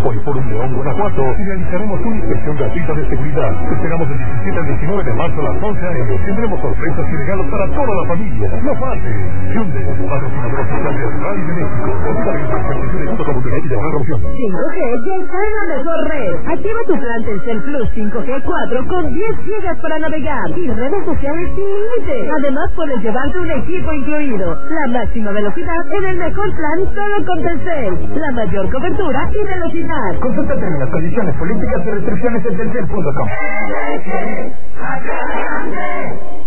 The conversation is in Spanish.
Poliforum León, Guanajuato, y realizaremos una inspección gratuita de seguridad. Te esperamos del 17 al 19 de marzo a las 11 a.m. Tendremos sorpresas y regalos para toda la familia. No faltes. Hyundai, patrocinador oficial del Rally de México. Consulta 5G ya está en la mejor red. Activa tu plan Telcel Plus 5G 4 con 10 gigas para navegar y redes sociales sin límite. Además puedes llevarte un equipo incluido. La máxima velocidad en el mejor plan solo con Telcel. La mayor cobertura y velocidad. Consulta términos, condiciones, políticas y restricciones en telcel.com.